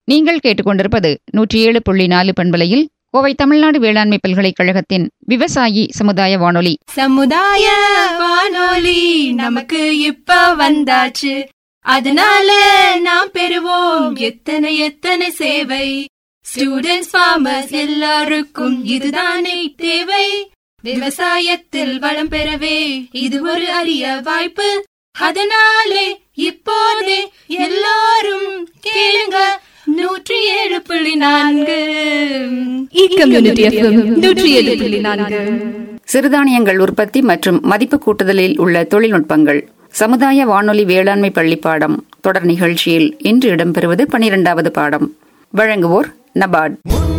நீங்கள் கேட்டுக்கொண்டிருப்பது 107.4 பண்பலையில் கோவை தமிழ்நாடு வேளாண்மை பல்கலைக்கழகத்தின் விவசாயி சமுதாய வானொலி. சமுதாய வானொலி நமக்கு இப்ப வந்தாச்சு, அதனால நாம் பெறுவோம் எத்தனை எத்தனை சேவை. ஸ்டூடெண்ட்ஸ், ஃபார்மர்ஸ் எல்லாருக்கும் இதுதானே தேவை. விவசாயத்தில் வளம் பெறவே இது ஒரு அரிய வாய்ப்பு. அதனாலே இப்போதே எல்லாரும் கேளுங்க 107.4 107.4. சிறுதானியங்கள் உற்பத்தி மற்றும் மதிப்பு கூட்டுதலில் உள்ள தொழில்நுட்பங்கள் சமுதாய வானொலி வேளாண்மை பள்ளி பாடம் தொடர் நிகழ்ச்சியில் இன்று இடம்பெறுவது 12வது பாடம். வழங்குவோர் நபார்ட்.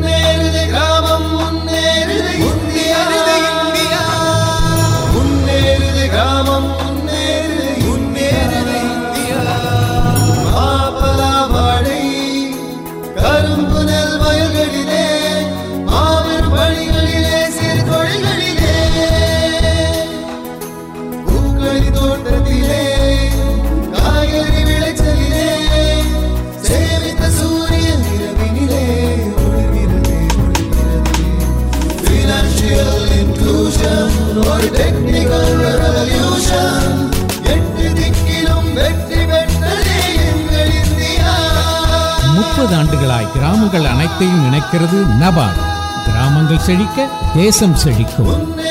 ஆண்டுகளாய் கிராமங்கள் அனைத்தையும் இணைக்கிறது நபார்ட். கிராமங்கள் செழிக்க தேசம் செழிக்கும்.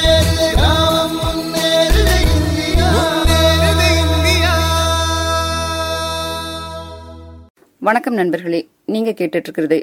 வணக்கம் நண்பர்களே, நீங்க கேட்டுட்டு இருக்கிறது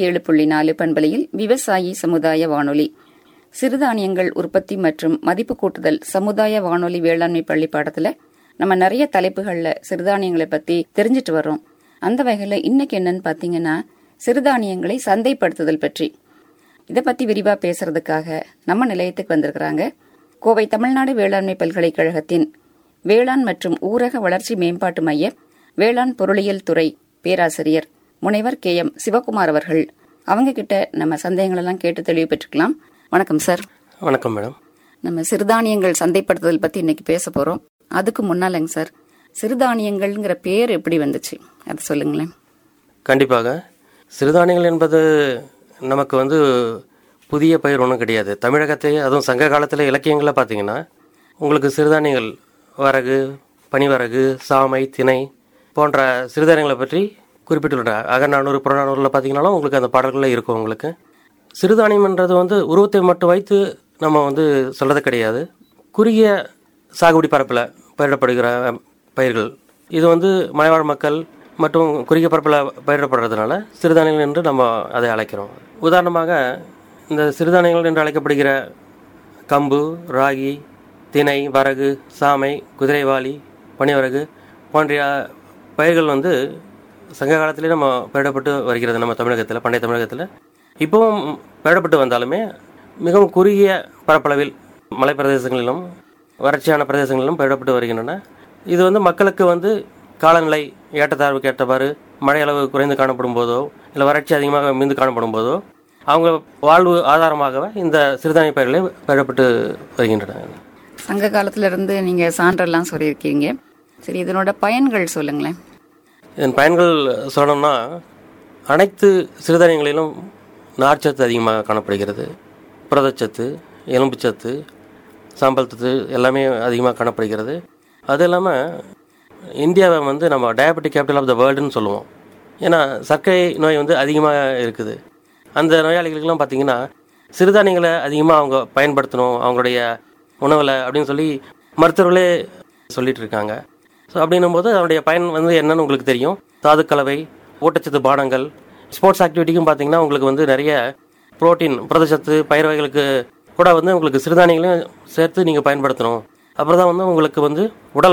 107.4 பண்பலையில் விவசாயி சமுதாய வானொலி. சிறுதானியங்கள் உற்பத்தி மற்றும் மதிப்பு கூட்டுதல் சமுதாய வானொலி வேளாண்மை பள்ளி பாடத்துல நம்ம நிறைய தலைப்புகள்ல சிறுதானியங்களை பத்தி தெரிஞ்சிட்டு வர்றோம். அந்த வகையில் இன்னைக்கு என்னன்னு பார்த்தீங்கன்னா, சிறுதானியங்களை சந்தைப்படுத்துதல் பற்றி. இதை பற்றி விரிவாக பேசுறதுக்காக நம்ம நிலையத்துக்கு வந்திருக்கிறாங்க கோவை தமிழ்நாடு வேளாண்மை பல்கலைக்கழகத்தின் வேளாண் மற்றும் ஊரக வளர்ச்சி மேம்பாட்டு மைய வேளாண் பொருளியல் துறை பேராசிரியர் முனைவர் KM சிவகுமார் அவர்கள். அவங்க கிட்ட நம்ம சந்தேகங்களெல்லாம் கேட்டு தெளிவு பெற்றுக்கலாம். வணக்கம் சார். வணக்கம் மேடம். நம்ம சிறுதானியங்கள் சந்தைப்படுத்துதல் பற்றி இன்னைக்கு பேச போகிறோம். அதுக்கு முன்னாலங்க சார், சிறுதானியங்கள்ங்கிற பேர் எப்படி வந்துச்சு, அதை சொல்லுங்களேன். கண்டிப்பாக. சிறுதானியங்கள் என்பது நமக்கு புதிய பயிர் ஒன்றும் கிடையாது. தமிழகத்தை, அதுவும் சங்க காலத்தில் இலக்கியங்களில் பார்த்தீங்கன்னா உங்களுக்கு சிறுதானியங்கள் வரகு, பனிவரகு, சாமை, திணை போன்ற சிறுதானியங்களை பற்றி குறிப்பிட்டுள்ள அகநானூறு புறநானூரில் பார்த்தீங்கன்னாலும் உங்களுக்கு அந்த பாடல்களில் இருக்கும். உங்களுக்கு சிறுதானியம் என்றது உருவத்தை மட்டும் வைத்து நம்ம சொல்கிறது கிடையாது. குறுகிய சாகுபடி பரப்பில் பயிரிடப்படுகிற பயிர்கள். இது மலைவாழ் மக்கள் மற்றும் குறுகிய பரப்பில் பயிரிடப்படுறதுனால சிறுதானியங்கள் என்று நம்ம அதை அழைக்கிறோம். உதாரணமாக இந்த சிறுதானியங்கள் என்று அழைக்கப்படுகிற கம்பு, ராகி, திணை, வரகு, சாமை, குதிரைவாலி, பனிவரகு போன்ற பயிர்கள் சங்க காலத்திலே நம்ம பயிரிடப்பட்டு வருகிறது. நம்ம தமிழகத்தில், பண்டைய தமிழகத்தில் இப்போவும் பயிரிடப்பட்டு வந்தாலுமே மிகவும் குறுகிய பரப்பளவில் மலை பிரதேசங்களிலும் வறட்சியான பிரதேசங்களிலும் பயிரிடப்பட்டு வருகின்றன. இது மக்களுக்கு காலநிலை ஏற்றத்தாழ்வுக்கு ஏற்றவாறு மழை அளவு குறைந்து காணப்படும் போதோ இல்லை வறட்சி அதிகமாக மிந்து காணப்படும் போதோ அவங்க வாழ்வு ஆதாரமாகவே இந்த சிறுதானிய பயிர்களை பயிரிடப்பட்டு வருகின்றன. சங்க காலத்திலிருந்து நீங்கள் சான்றெல்லாம் சொல்லியிருக்கீங்க. சரி, இதனோட பயன்கள் சொல்லுங்களேன். இதன் பயன்கள் சொல்லணும்னா, அனைத்து சிறுதானியங்களிலும் நார்ச்சத்து அதிகமாக காணப்படுகிறது. புரதச்சத்து, எலும்புச்சத்து, சாம்பல் சத்து எல்லாமே அதிகமாக காணப்படுகிறது. அது இல்லாமல் இந்தியாவை நம்ம டயபெட்டிக் கேபிட்டல் ஆஃப் த வேர்ல்டுன்னு சொல்லுவோம். ஏன்னா சர்க்கரை நோய் அதிகமாக இருக்குது. அந்த நோயாளிகளுக்கெல்லாம் பார்த்திங்கன்னா சிறுதானியங்களை அதிகமாக அவங்க பயன்படுத்தணும் அவங்களுடைய உணவில் அப்படின்னு சொல்லி மருத்துவர்களே சொல்லிகிட்டு இருக்காங்க. ஸோ அப்படின்னும் போது அதனுடைய பயன் என்னன்னு உங்களுக்கு தெரியும். தாதுக்கலவை, ஊட்டச்சத்து பானங்கள், ஸ்போர்ட்ஸ் ஆக்டிவிட்டிக்கும் பார்த்திங்கன்னா உங்களுக்கு நிறைய புரோட்டீன், புரதச்சத்து, பயிர் வகைகளுக்கு கூட உங்களுக்கு சிறுதானியங்களையும் சேர்த்து நீங்கள் பயன்படுத்தணும். அப்புறம் தான் உங்களுக்கு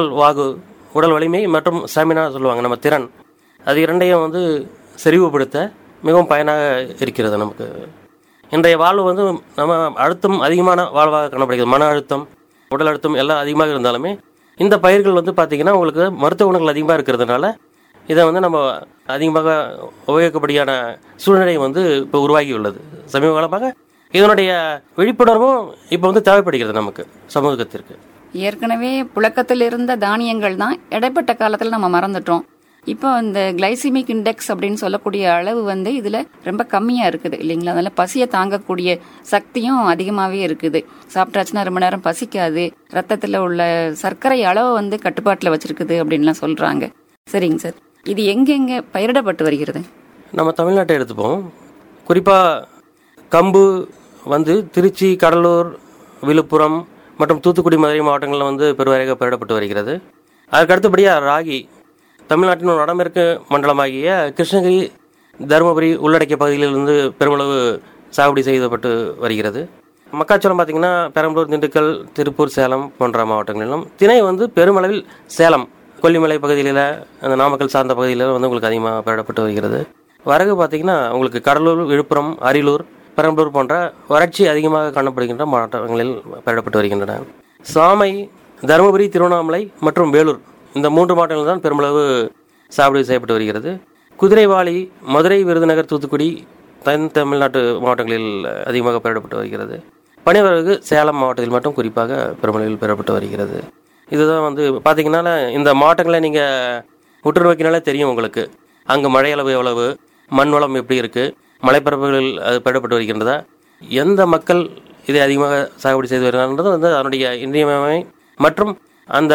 உடல் வலிமை மற்றும் ஸ்டாமினா சொல்லுவாங்க, நம்ம திறன், அது இரண்டையும் செறிவுபடுத்த மிகவும் பயனாக இருக்கிறது. நமக்கு இன்றைய வாழ்வு நம்ம அழுத்தம் அதிகமான வாழ்வாக காணப்படுகிறது. மன அழுத்தம், உடல் அழுத்தம் எல்லாம் அதிகமாக இருந்தாலுமே இந்த பயிர்கள் பார்த்திங்கன்னா உங்களுக்கு மருத்துவ குணங்கள் அதிகமாக இருக்கிறதுனால இதை நம்ம அதிகமாக உபயோகிக்கப்படியான சூழ்நிலை இப்போ உருவாகி உள்ளது. சமீப காலமாக இதனுடைய விழிப்புணர்வும் இப்போ தேவைப்படுகிறது நமக்கு சமூகத்திற்கு. ஏற்கனவே புழக்கத்தில் இருந்த தானியங்கள் தான் இடைப்பட்ட காலத்தில் நம்ம மறந்துட்டோம். இப்போ இந்த கிளைசிமிக் இண்டெக்ஸ் அப்படின்னு சொல்லக்கூடிய அளவு வந்து இதுல ரொம்ப கம்மியா இருக்குது இல்லைங்களா? அதனால பசியை தாங்கக்கூடிய சக்தியும் அதிகமாவே இருக்குது. சாப்பிட்டாச்சுன்னா ரொம்ப நேரம் பசிக்காது, ரத்தத்துல உள்ள சர்க்கரை அளவு வந்து கட்டுப்பாட்டுல வச்சிருக்குது அப்படின்லாம் சொல்றாங்க. சரிங்க சார், இது எங்கெங்க பயிரிடப்பட்டு வருகிறது? நம்ம தமிழ்நாட்டை எடுத்துப்போம். குறிப்பாக கம்பு வந்து திருச்சி, கடலூர், விழுப்புரம் மற்றும் தூத்துக்குடி, மதுரை மாவட்டங்களில் வந்து பெருவாரியாக பயிரிடப்பட்டு வருகிறது. அதற்கு அடுத்தபடியாக ராகி தமிழ்நாட்டின் ஒரு வடமேற்கு மண்டலமாகிய கிருஷ்ணகிரி, தருமபுரி உள்ளடக்கிய பகுதிகளிலிருந்து பெருமளவு சாகுபடி செய்யப்பட்டு வருகிறது. மக்காச்சோளம் பார்த்திங்கன்னா பெரம்பலூர், திண்டுக்கல், திருப்பூர், சேலம் போன்ற மாவட்டங்களிலும், திணை வந்து பெருமளவில் சேலம், கொல்லிமலை பகுதிகளில், அந்த நாமக்கல் சார்ந்த பகுதிகளில் வந்து உங்களுக்கு அதிகமாக பயிரிடப்பட்டு வருகிறது. வரகு பார்த்திங்கன்னா உங்களுக்கு கடலூர், விழுப்புரம், அரியலூர், பெரம்பலூர் போன்ற வறட்சி அதிகமாக காணப்படுகின்ற மாவட்டங்களில் பயிரிடப்பட்டு வருகின்றன. சாமை தருமபுரி, திருவண்ணாமலை மற்றும் வேலூர் இந்த 3 மாவட்டங்களில் தான் பெருமளவு சாகுபடி செய்யப்பட்டு வருகிறது. குதிரைவாலி மதுரை, விருதுநகர், தூத்துக்குடி, தமிழ்நாட்டு மாவட்டங்களில் அதிகமாக பயிரிடப்பட்டு வருகிறது. பனிவரகு சேலம் மாவட்டத்தில் மட்டும் குறிப்பாக பெருமளவில் பயிரிடப்பட்டு வருகிறது. இதுதான் வந்து பார்த்திங்கன்னா இந்த மாவட்டங்களை நீங்கள் உற்று நோக்கினாலே தெரியும் உங்களுக்கு. அங்கே மழை அளவு எவ்வளவு, மண் வளம் எப்படி இருக்குது, மலைப்பரப்புகளில் அது பயிரிடப்பட்டு வருகின்றதா, எந்த மக்கள் இதை அதிகமாக சாகுபடி செய்து வருகிறார்கள் வந்து அதனுடைய இன்றியமையாமை மற்றும் அந்த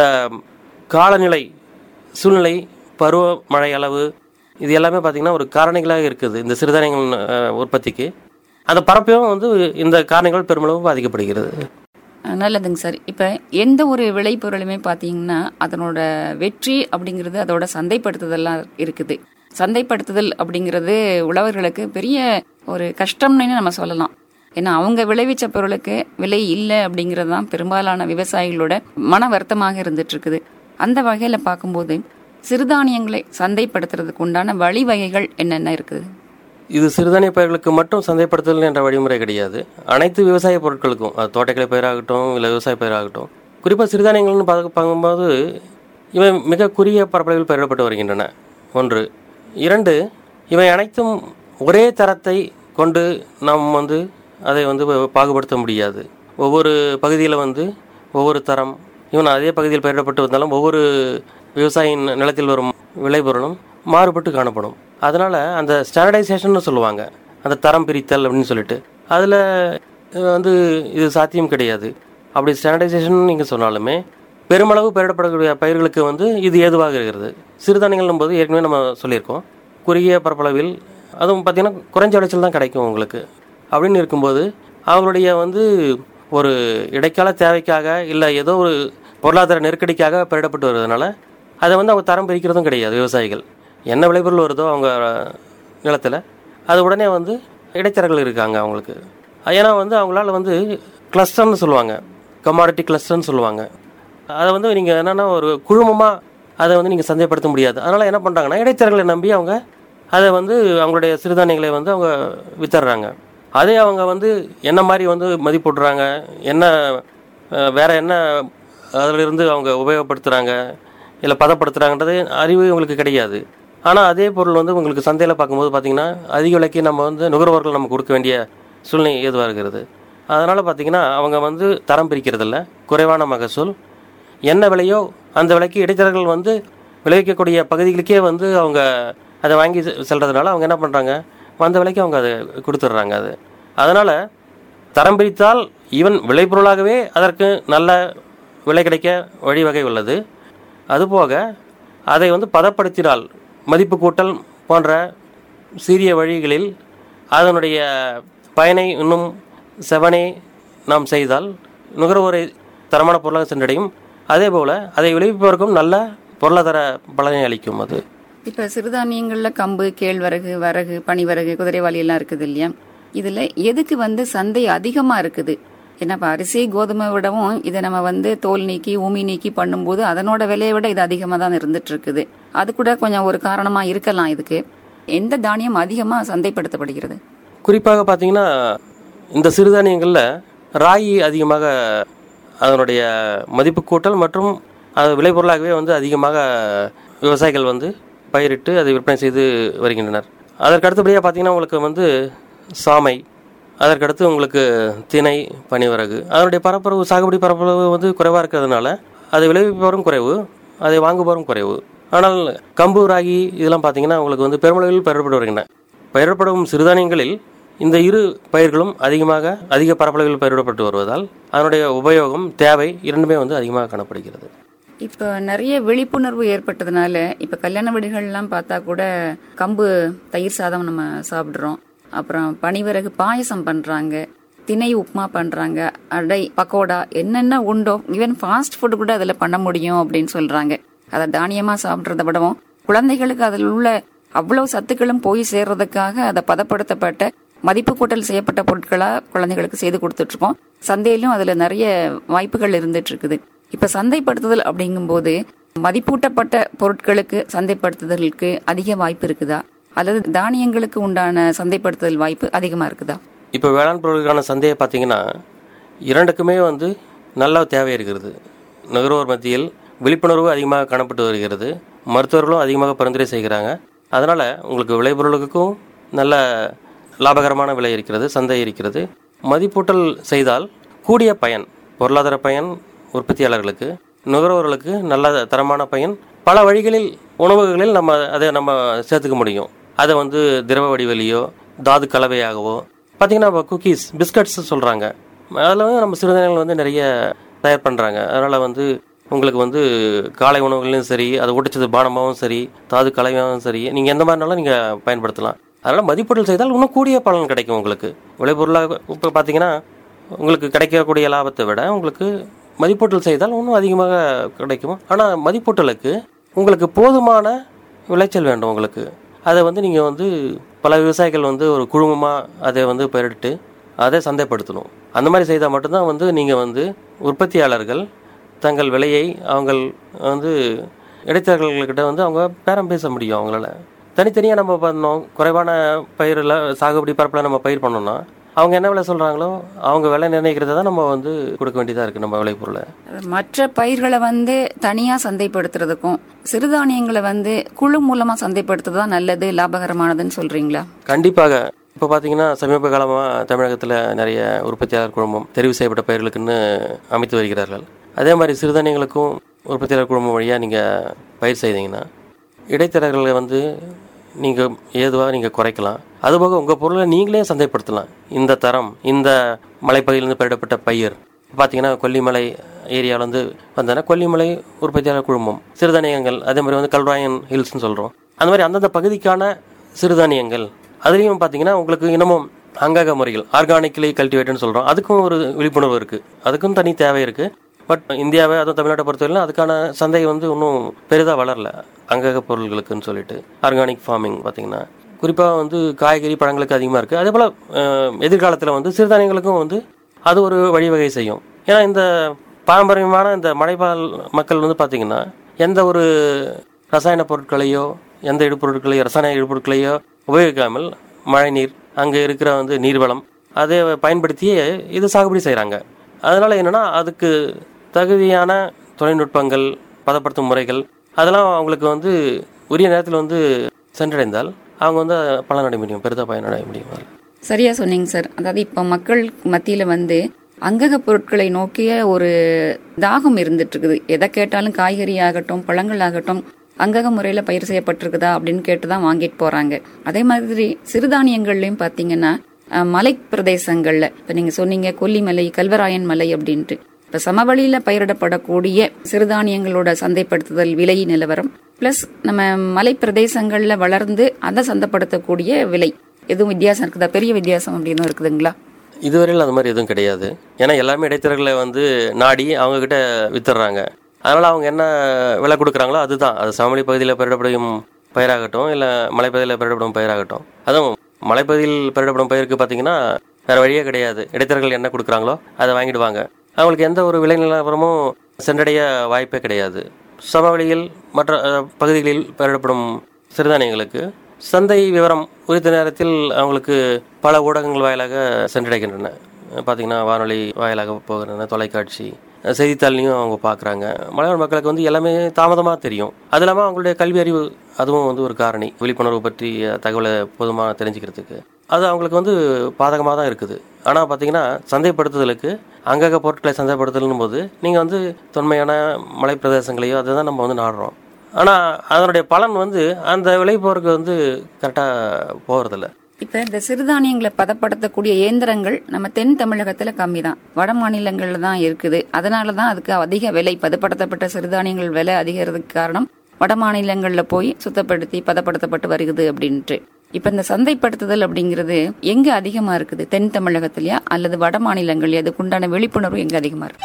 காலநிலை சூழ்நிலை, பருவ மழை அளவு, இது எல்லாமே பார்த்திங்கன்னா ஒரு காரணிகளாக இருக்குது இந்த சிறுதானியங்கள் உற்பத்திக்கு. அந்த பரப்பையும் வந்து இந்த காரணிகள் பெருமளவு பாதிக்கப்படுகிறது. நல்லதுங்க சார். இப்போ எந்த ஒரு விளைபொருளுமே பார்த்தீங்கன்னா அதனோட வெற்றி அப்படிங்கிறது அதோட சந்தைப்படுத்துதல்லாம் இருக்குது. சந்தைப்படுத்துதல் அப்படிங்கிறது உழவர்களுக்கு பெரிய ஒரு கஷ்டம்னு நம்ம சொல்லலாம். ஏன்னா அவங்க விளைவிச்ச பொருளுக்கு விலை இல்லை அப்படிங்கிறது தான் பெரும்பாலான விவசாயிகளோட மன வருத்தமாக இருந்துட்டு இருக்குது. அந்த வகையில் பார்க்கும்போது சிறுதானியங்களை சந்தைப்படுத்துறதுக்கு உண்டான வழிவகைகள் என்னென்ன இருக்குது? இது சிறுதானிய பயிர்களுக்கு மட்டும் சந்தைப்படுத்துதல் என்ற வழிமுறை கிடையாது. அனைத்து விவசாய பொருட்களுக்கும், அது தோட்டக்கலை பயிராகட்டும் இல்லை விவசாய பயிராகட்டும், குறிப்பாக சிறுதானியங்கள்னு பார்க்கும்போது இவை மிக குறுகிய பரப்பளவில் பயிரிடப்பட்டு வருகின்றன. 1. 2, இவை அனைத்தும் ஒரே தரத்தை கொண்டு நாம் வந்து அதை வந்து பாகுபடுத்த முடியாது. ஒவ்வொரு பகுதியில் வந்து ஒவ்வொரு தரம், இவன் அதே பகுதியில் பயிரிடப்பட்டு வந்தாலும் ஒவ்வொரு விவசாயியின் நிலத்தில் வரும் விளைபொருளும் மாறுபட்டு காணப்படும். அதனால் அந்த ஸ்டாண்டர்டைசேஷன் சொல்லுவாங்க, அந்த தரம் பிரித்தல் அப்படின்னு சொல்லிட்டு, அதில் வந்து இது சாத்தியம் கிடையாது. அப்படி ஸ்டாண்டர்டைசேஷன் நீங்கள் சொன்னாலுமே பெருமளவு பயிரிடப்படக்கூடிய பயிர்களுக்கு வந்து இது ஏதுவாக இருக்கிறது. சிறுதானியங்கள் போது ஏற்கனவே நம்ம சொல்லியிருக்கோம், குறுகிய பரப்பளவில், அதுவும் பார்த்திங்கன்னா குறைஞ்ச விளைச்சல் தான் கிடைக்கும் உங்களுக்கு. அப்படின்னு இருக்கும்போது அவங்களுடைய வந்து ஒரு இடைக்கால தேவைக்காக இல்லை ஏதோ ஒரு பொருளாதார நெருக்கடிக்காக பயிரிடப்பட்டு வருவதனால அதை வந்து அவங்க தரம் பிரிக்கிறதும் கிடையாது. விவசாயிகள் என்ன விளைபொருள் வருதோ அவங்க நிலத்தில் அது உடனே வந்து இடைத்தரகர்கள் இருக்காங்க அவங்களுக்கு. ஏன்னா வந்து அவங்களால வந்து கிளஸ்டர்னு சொல்லுவாங்க, கமாடிட்டி கிளஸ்டர்னு சொல்லுவாங்க. அதை வந்து நீங்கள் என்னென்னா ஒரு குழுமமாக அதை வந்து நீங்கள் சந்தைப்படுத்த முடியாது. அதனால் என்ன பண்ணுறாங்கன்னா இடைத்தரகர்களை நம்பி அவங்க அதை வந்து அவங்களுடைய சிறுதானியங்களை வந்து அவங்க வித்துடுறாங்க. அதே அவங்க வந்து என்ன மாதிரி வந்து மதிப்பிடுறாங்க, என்ன வேறு என்ன அதிலிருந்து அவங்க உபயோகப்படுத்துகிறாங்க இல்லை பதப்படுத்துகிறாங்கன்றது அறிவு உங்களுக்கு கிடையாது. ஆனால் அதே பொருள் வந்து உங்களுக்கு சந்தையில் பார்க்கும்போது பார்த்திங்கன்னா அதிக விலைக்கு நம்ம வந்து நுகர்வோர்கள் நம்ம கொடுக்க வேண்டிய சூழ்நிலை ஏதுவாக இருக்கிறது. அதனால் பார்த்திங்கன்னா அவங்க வந்து தரம் பிரிக்கிறதில்ல, குறைவான மகசூல், என்ன விலையோ அந்த விலைக்கு இடைத்தரகர்கள் வந்து விளைவிக்கக்கூடிய பகுதிகளுக்கே வந்து அவங்க அதை வாங்கி செல்றதுனால அவங்க என்ன பண்ணுறாங்க, வந்த விலைக்கு அவங்க அதை கொடுத்துட்றாங்க. அதனால் தரம் பிரித்தால் ஈவன் விளைபொருளாகவே அதற்கு நல்ல விலை கிடைக்க வழிவகை உள்ளது. அதுபோக அதை வந்து பதப்படுத்தினால் மதிப்பு கூட்டல் போன்ற சிறிய வழிகளில் அதனுடைய பயனை இன்னும் செவனே நாம் செய்தால் நுகர்வோரை தரமான பொருளாக சென்றடையும். அதே போல் அதை விளைவிப்பவருக்கும் நல்ல பொருளாதார பலனை அளிக்கும். அது இப்போ சிறுதானியங்களில் கம்பு, கேழ்வரகு, வரகு, பனிவரகு, குதிரைவாலி எல்லாம் இருக்குது இல்லையா? இதில் எதுக்கு வந்து சந்தை அதிகமாக இருக்குது? ஏன்னா இப்போ அரிசி, கோதுமை விடவும் இதை நம்ம வந்து தோல் நீக்கி உமி நீக்கி பண்ணும்போது அதனோட விலையை விட இது அதிகமாக தான் இருந்துட்டு இருக்குது. அது கூட கொஞ்சம் ஒரு காரணமாக இருக்கலாம். இதுக்கு எந்த தானியம் அதிகமாக சந்தைப்படுத்தப்படுகிறது? குறிப்பாக பார்த்தீங்கன்னா இந்த சிறுதானியங்களில் ராகி அதிகமாக அதனுடைய மதிப்பு கூட்டல் மற்றும் அது விளைபொருளாகவே வந்து அதிகமாக விவசாயிகள் வந்து பயிரிட்டு அதை விற்பனை செய்து வருகின்றனர். அதற்கு அடுத்தபடியாக பார்த்தீங்கன்னா உங்களுக்கு வந்து சாமை, அதற்கடுத்து உங்களுக்கு திணை, பனிவரகு, அதனுடைய பரப்பளவு சாகுபடி பரப்பளவு வந்து குறைவாக இருக்கிறதுனால அதை விளைவிப்பவரும் குறைவு, அதை வாங்குபவரும் குறைவு. ஆனால் கம்பு, ராகி இதெல்லாம் பார்த்தீங்கன்னா உங்களுக்கு வந்து பெருமளவில் பயிரிடப்பட்டு வருகின்றன. பயிரிடப்படும் சிறுதானியங்களில் இந்த இரு பயிர்களும் அதிக பரப்பளவில் பயிரிடப்பட்டு வருவதால் அதனுடைய உபயோகம், தேவை இரண்டுமே வந்து அதிகமாக காணப்படுகிறது. இப்போ நிறைய விழிப்புணர்வு ஏற்பட்டதுனால இப்போ கல்யாண வீடுகள்லாம் பார்த்தா கூட கம்பு தயிர் சாதம் நம்ம சாப்பிட்றோம். அப்புறம் பனிவிறகு பாயசம் பண்ணுறாங்க, திணை உப்புமா பண்ணுறாங்க, அடை, பக்கோடா, என்னென்ன உண்டோ ஈவன் ஃபாஸ்ட் ஃபுட் கூட அதில் பண்ண முடியும் அப்படின்னு சொல்கிறாங்க. அதை தானியமாக சாப்பிட்றத விடவும் குழந்தைகளுக்கு அதில் உள்ள அவ்வளோ சத்துக்களும் போய் சேர்றதுக்காக அதை பதப்படுத்தப்பட்ட மதிப்பு கூட்டல் செய்யப்பட்ட பொருட்களாக குழந்தைகளுக்கு செய்து கொடுத்துட்ருக்கோம். சந்தையிலும் அதில் நிறைய வாய்ப்புகள் இருந்துட்டு இருக்குது. இப்போ சந்தைப்படுத்துதல் அப்படிங்கும்போது மதிப்பூட்டப்பட்ட பொருட்களுக்கு சந்தைப்படுத்துதலுக்கு அதிக வாய்ப்பு இருக்குதா, அல்லது தானியங்களுக்கு உண்டான சந்தைப்படுத்துதல் வாய்ப்பு அதிகமாக இருக்குதா? இப்போ வேளாண் பொருட்களுக்கான சந்தையை பார்த்தீங்கன்னா இரண்டுக்குமே வந்து நல்ல தேவை இருக்கிறது. நுகர்வோர் மத்தியில் விழிப்புணர்வு அதிகமாக காணப்பட்டு வருகிறது. மருத்துவர்களும் அதிகமாக பரிந்துரை செய்கிறாங்க. அதனால் உங்களுக்கு விளைபொருளுக்கும் நல்ல லாபகரமான விலை இருக்கிறது, சந்தை இருக்கிறது. மதிப்பூட்டல் செய்தால் கூடிய பயன், பொருளாதார பயன் உற்பத்தியாளர்களுக்கு, நுகர்வோர்களுக்கு நல்ல தரமான பயன். பல வழிகளில் உணவுகளில் அதை சேர்த்துக்க முடியும். அதை வந்து திரவ வடிவலியோ தாது கலவையாகவோ பார்த்தீங்கன்னா குக்கீஸ், பிஸ்கட்ஸ் சொல்கிறாங்க. அதில் வந்து நம்ம சிறுதானியங்கள் வந்து நிறைய தயார் பண்ணுறாங்க. அதனால் வந்து உங்களுக்கு வந்து காலை உணவுகளையும் சரி, அதை ஒட்டிச்சது பானமாகவும் சரி, தாது கலவையாகவும் சரி, நீங்கள் எந்த மாதிரினாலும் நீங்கள் பயன்படுத்தலாம். அதனால் மதிப்பீடு செய்தால் இன்னும் கூடிய பலன் கிடைக்கும். உங்களுக்கு விளைபொருளாக இப்போ பார்த்தீங்கன்னா உங்களுக்கு கிடைக்கக்கூடிய லாபத்தை விட உங்களுக்கு மதிப்பூட்டல் செய்தால் இன்னும் அதிகமாக கிடைக்கும். ஆனால் மதிப்பூட்டலுக்கு உங்களுக்கு போதுமான விளைச்சல் வேண்டும். உங்களுக்கு அதை வந்து நீங்கள் வந்து பல விவசாயிகள் வந்து ஒரு குழுமமாக அதை வந்து பயிரிட்டு அதை சந்தைப்படுத்தணும். அந்த மாதிரி செய்தால் மட்டும்தான் வந்து நீங்கள் வந்து உற்பத்தியாளர்கள் தங்கள் விலையை அவங்க வந்து இடைத்தரகர்கள்கிட்ட வந்து அவங்க பேரம் பேச முடியும். அவங்களால தனித்தனியாக நம்ம பண்ணோம், குறைவான பயிரில் சாகுபடி பரப்பில் நம்ம பயிர் பண்ணோம்னா அவங்க என்ன விலை சொல்கிறாங்களோ அவங்க விலை நிர்ணயிக்கிறத தான் நம்ம வந்து கொடுக்க வேண்டியதாக இருக்குது. நம்ம விளைபொருளை மற்ற பயிர்களை வந்து தனியாக சந்தைப்படுத்துறதுக்கும் சிறுதானியங்களை வந்து குழு மூலமாக சந்தைப்படுத்துறது தான் நல்லது, லாபகரமானதுன்னு சொல்கிறீங்களா? கண்டிப்பாக. இப்போ பார்த்தீங்கன்னா சமீப காலமாக தமிழகத்தில் நிறைய உற்பத்தியாளர் குழுமம் தெரிவு செய்யப்பட்ட பயிர்களுக்குன்னு அமைத்து வருகிறார்கள். அதே மாதிரி சிறுதானியங்களுக்கும் உற்பத்தியாளர் குழுமம் வழியாக நீங்கள் பயிர் செய்தீங்கன்னா இடைத்தரகர்களை வந்து நீங்கள் ஏதுவாக நீங்கள் குறைக்கலாம். அதுபோக உங்கள் பொருளை நீங்களே சந்தைப்படுத்தலாம். இந்த தரம், இந்த மலைப்பகுதியிலிருந்து பயிரிடப்பட்ட பயிர் பார்த்தீங்கன்னா கொல்லிமலை ஏரியாவில் வந்து வந்தோன்னா கொல்லிமலை உற்பத்தியாளர் குழுமம் சிறுதானியங்கள், அதே மாதிரி வந்து கல்ராயன் ஹில்ஸ்ன்னு சொல்கிறோம். அந்த மாதிரி அந்தந்த பகுதிக்கான சிறுதானியங்கள் அதுலேயும் பார்த்தீங்கன்னா உங்களுக்கு இன்னமும் அங்கக முறைகள், ஆர்கானிக்கலி கல்டிவேட்னு சொல்கிறோம். அதுக்கும் ஒரு விழிப்புணர்வு இருக்குது, அதுக்கும் தனி தேவை இருக்குது. பட் இந்தியாவை, அதுவும் தமிழ்நாட்டை பொறுத்தவரையிலும் அதுக்கான சந்தை வந்து இன்னும் பெரிதாக வளரல அங்கக பொருள்களுக்குன்னு சொல்லிட்டு. ஆர்கானிக் ஃபார்மிங் பார்த்தீங்கன்னா குறிப்பாக வந்து காய்கறி பழங்களுக்கு அதிகமாக இருக்குது. அதே போல் எதிர்காலத்தில் வந்து சிறுதானியங்களுக்கும் வந்து அது ஒரு வழிவகை செய்யும். ஏன்னா இந்த பாரம்பரியமான இந்த மலைவாழ் மக்கள் வந்து பார்த்திங்கன்னா எந்த ஒரு ரசாயன பொருட்களையோ எந்த இடுபொருட்களையோ ரசாயன இடுபொருட்களையோ உபயோகிக்காமல் மழை நீர், அங்கே இருக்கிற வந்து நீர்வளம் அதை பயன்படுத்தியே இது சாகுபடி செய்கிறாங்க. அதனால் என்னென்னா அதுக்கு தகுதியான தொழில்நுட்பங்கள், பதப்படுத்தும் முறைகள் அதெல்லாம் அவங்களுக்கு வந்து உரிய நேரத்தில் வந்து சென்றடைந்தால் அவங்க வந்து பலனடைய முடியும், பெரிதாக பயனடைய முடியும். சரியா சொன்னீங்க சார். அதாவது இப்போ மக்கள் மத்தியில் வந்து அங்கக பொருட்களை நோக்கிய ஒரு தாகம் இருந்துட்டு இருக்குது. எதை கேட்டாலும் காய்கறி ஆகட்டும், பழங்கள் ஆகட்டும், அங்கக முறையில் பயிர் செய்யப்பட்டிருக்குதா அப்படின்னு கேட்டு தான் வாங்கிட்டு போறாங்க. அதே மாதிரி சிறுதானியங்கள்லையும் பார்த்தீங்கன்னா மலை பிரதேசங்கள்ல இப்போ நீங்க சொன்னீங்க கொல்லிமலை, கல்வராயன் மலை அப்படின்ட்டு, இப்போ சமவெளியில பயிரிடப்படக்கூடிய சிறுதானியங்களோட சந்தைப்படுத்துதல் விலை நிலவரம் பிளஸ் நம்ம மலை பிரதேசங்கள்ல வளர்ந்து அதை சந்தைப்படுத்தக்கூடிய விலை எதுவும் வித்தியாசம் இருக்குதா? பெரிய வித்தியாசம் அப்படின்னு இருக்குதுங்களா? இதுவரையில் அது மாதிரி எதுவும் கிடையாது. ஏன்னா எல்லாமே இடைத்தரகர்களை வந்து நாடி அவங்கக்கிட்ட வித்துடுறாங்க. அதனால் அவங்க என்ன விலை கொடுக்குறாங்களோ அதுதான். அது சமவெளி பகுதியில் பயிரிடப்படும் பயிராகட்டும், இல்லை மலைப்பகுதியில் பயிரிடப்படும் பயிராகட்டும். அதுவும் மலைப்பகுதியில் பயிரிடப்படும் பயிருக்கு பார்த்தீங்கன்னா வேறு வழியே கிடையாது. இடைத்தரகர்கள் என்ன கொடுக்குறாங்களோ அதை வாங்கிடுவாங்க. அவங்களுக்கு எந்த ஒரு விலை நிலவரமும் சென்றடைய வாய்ப்பே கிடையாது. சமவெளியில் மற்ற பகுதிகளில் பயிரிடப்படும் சிறுதானியங்களுக்கு சந்தை விவரம் குறித்த நேரத்தில் அவங்களுக்கு பல ஊடகங்கள் வாயிலாக சென்றடைகின்றன. பார்த்திங்கன்னா வானொலி வாயிலாக போகின்றன, தொலைக்காட்சி, செய்தித்தாள்லையும் அவங்க பார்க்குறாங்க. மலைவாழ் மக்களுக்கு வந்து எல்லாமே தாமதமாக தெரியும். அது இல்லாமல் அவங்களுடைய கல்வி அறிவு அதுவும் வந்து ஒரு காரணி. விழிப்புணர்வு பற்றி தகவலை போதுமாக தெரிஞ்சுக்கிறதுக்கு அது அவங்களுக்கு வந்து பாதகமாக தான் இருக்குது. ஆனால் பார்த்திங்கன்னா சந்தைப்படுத்துதலுக்கு அங்கக பொருட்களை சந்தைப்படுத்தலும் போது நீங்கள் வந்து தொன்மையான மலை பிரதேசங்களையோ அதை தான் நம்ம வந்து நாடுறோம். ஆனால் அதனுடைய பலன் வந்து அந்த விளைபோருக்கு வந்து கரெக்டாக போகிறதில்ல. இப்ப இந்த சிறுதானியங்களை பதப்படுத்தக்கூடிய இயந்திரங்கள் நம்ம தென் தமிழகத்துல கம்மி தான், வட மாநிலங்கள்ல தான் இருக்குது. அதனாலதான் அதுக்கு அதிக விலை, பதப்படுத்தப்பட்ட சிறுதானியங்கள் விலை அதிகறதுக்கு காரணம் வட மாநிலங்கள்ல போய் சுத்தப்படுத்தி பதப்படுத்தப்பட்டு வருகிறது அப்படின்ட்டு. இப்ப இந்த சந்தைப்படுத்துதல் அப்படிங்கிறது எங்க அதிகமா இருக்குது, தென் தமிழகத்திலயா அல்லது வட மாநிலங்கள்லயா? அதுக்குண்டான விழிப்புணர்வு எங்க அதிகமா இருக்கு?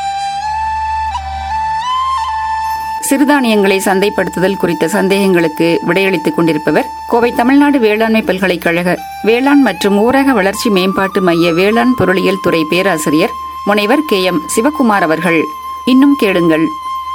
சிறுதானியங்களை சந்தைப்படுத்துதல் குறித்த சந்தேகங்களுக்கு விடையளித்துக் கொண்டிருப்பவர் கோவை தமிழ்நாடு வேளாண்மை பல்கலைக்கழக வேளாண் மற்றும் ஊரக வளர்ச்சி மேம்பாட்டு மைய வேளாண் பொருளியல் துறை பேராசிரியர் முனைவர் KM சிவகுமார் அவர்கள். இன்னும் கேளுங்கள்.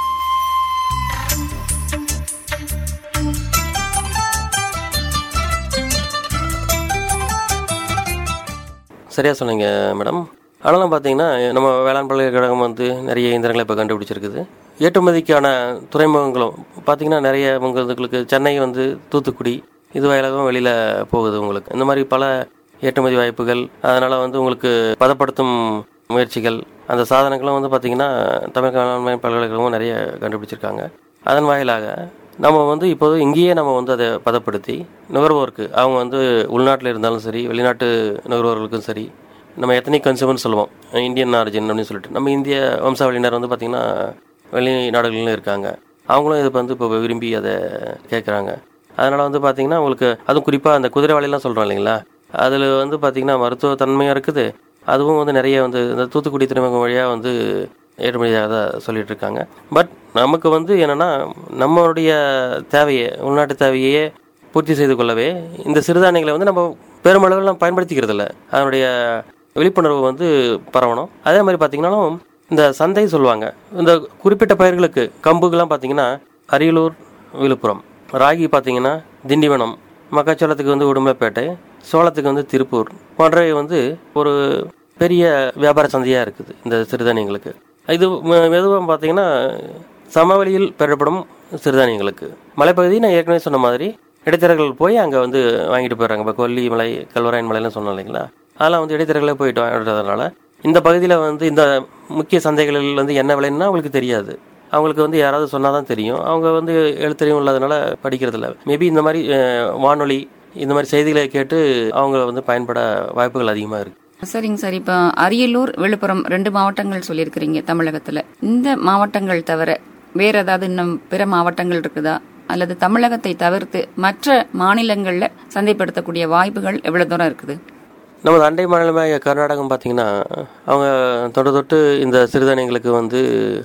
சரியாக சொன்னீங்க மேடம். ஆனாலும் பார்த்தீங்கன்னா நம்ம வேளாண் பல்கலைக்கழகம் வந்து நிறைய இயந்திரங்களை இப்போ கண்டுபிடிச்சிருக்குது. ஏற்றுமதிக்கான துறைமுகங்களும் பார்த்தீங்கன்னா நிறைய உங்களுக்கு சென்னை வந்து தூத்துக்குடி இது வயலாகவும் வெளியில் போகுது. உங்களுக்கு இந்த மாதிரி பல ஏற்றுமதி வாய்ப்புகள், அதனால் வந்து உங்களுக்கு பதப்படுத்தும் முயற்சிகள், அந்த சாதனங்களும் வந்து பார்த்திங்கன்னா தமிழக வேளாண்மை பல்கலைக்கழகமும் நிறைய கண்டுபிடிச்சிருக்காங்க. அதன் வாயிலாக நம்ம வந்து இப்போது இங்கேயே நம்ம வந்து அதை பதப்படுத்தி நுகர்வோருக்கு, அவங்க வந்து உள்நாட்டில் இருந்தாலும் சரி வெளிநாட்டு நுகர்வோர்களுக்கும் சரி, நம்ம எத்தனிக் கன்சியூமர்னு சொல்லுவோம், இந்தியன் ஆரிஜின் அப்படின்னு சொல்லிட்டு, நம்ம இந்திய வம்சாவளியினர் வந்து பார்த்திங்கன்னா வெளிநாடுகளிலும் இருக்காங்க. அவங்களும் இதை வந்து இப்போ விரும்பி அதை கேட்குறாங்க. அதனால் வந்து பார்த்திங்கன்னா உங்களுக்கு அதுவும் குறிப்பாக அந்த குதிரை வாழையெல்லாம் சொல்கிறோம் இல்லைங்களா, அதில் வந்து பார்த்திங்கன்னா மருத்துவ தன்மையாக இருக்குது. அதுவும் வந்து நிறைய வந்து இந்த தூத்துக்குடி துறைமுகம் வழியாக வந்து ஏற்றுமதியாக தான் சொல்லிகிட்டு இருக்காங்க. பட் நமக்கு வந்து என்னென்னா நம்மளுடைய தேவையை, உள்நாட்டு தேவையே பூர்த்தி செய்து கொள்ளவே இந்த சிறுதானியங்களை வந்து நம்ம பெருமளவில் நம்ம பயன்படுத்திக்கிறது இல்லை. அதனுடைய விழிப்புணர்வு வந்து பரவணும். அதே மாதிரி பார்த்திங்கனாலும் இந்த சந்தை சொல்லுவாங்க, இந்த குறிப்பிட்ட பயிர்களுக்கு கம்புக்கெல்லாம் பார்த்திங்கன்னா அரியலூர், விழுப்புரம், ராகி பார்த்திங்கன்னா திண்டிவனம், மக்காச்சோளத்துக்கு வந்து உடுமலைப்பேட்டை, சோளத்துக்கு வந்து திருப்பூர் போன்றவை வந்து ஒரு பெரிய வியாபார சந்தையாக இருக்குது இந்த சிறுதானியங்களுக்கு. இது மெதுவாக பார்த்திங்கன்னா சமவெளியில் பெறப்படும் சிறுதானியங்களுக்கு மலைப்பகுதி நான் ஏற்கனவே சொன்ன மாதிரி இடைத்தரகர்கள் போய் அங்கே வந்து வாங்கிட்டு போயிடுறாங்க. இப்போ கொல்லிமலை, கல்வராயன் மலைன்னு சொன்னோம் இல்லைங்களா, அதெல்லாம் வந்து இடைத்தரகளே போயிட்டு வாங்கிட்டதுனால இந்த பகுதியில் வந்து இந்த முக்கிய சந்தைகளில் வந்து என்ன விலைன்னா அவங்களுக்கு தெரியாது. அவங்களுக்கு வந்து யாராவது சொன்னால் தான் தெரியும். அவங்க வந்து எழுத்தறிவும் இல்லாதனால படிக்கிறதில்ல. மேபி இந்த மாதிரி வானொலி இந்த மாதிரி செய்திகளை கேட்டு அவங்க வந்து பயன்பட வாய்ப்புகள் அதிகமாக இருக்குது. சரிங்க சார். இப்போ அரியலூர், விழுப்புரம் 2 மாவட்டங்கள் சொல்லியிருக்கிறீங்க தமிழகத்தில். இந்த மாவட்டங்கள் தவிர வேற ஏதாவது இன்னும் பிற மாவட்டங்கள் இருக்குதா, அல்லது தமிழகத்தை தவிர்த்து மற்ற மாநிலங்களில் சந்தைப்படுத்தக்கூடிய வாய்ப்புகள் எவ்வளோ தூரம் இருக்குது? நமது அண்டை மாநிலமாக கர்நாடகம் பார்த்திங்கன்னா அவங்க தொட்டு இந்த சிறுதானியங்களுக்கு வந்து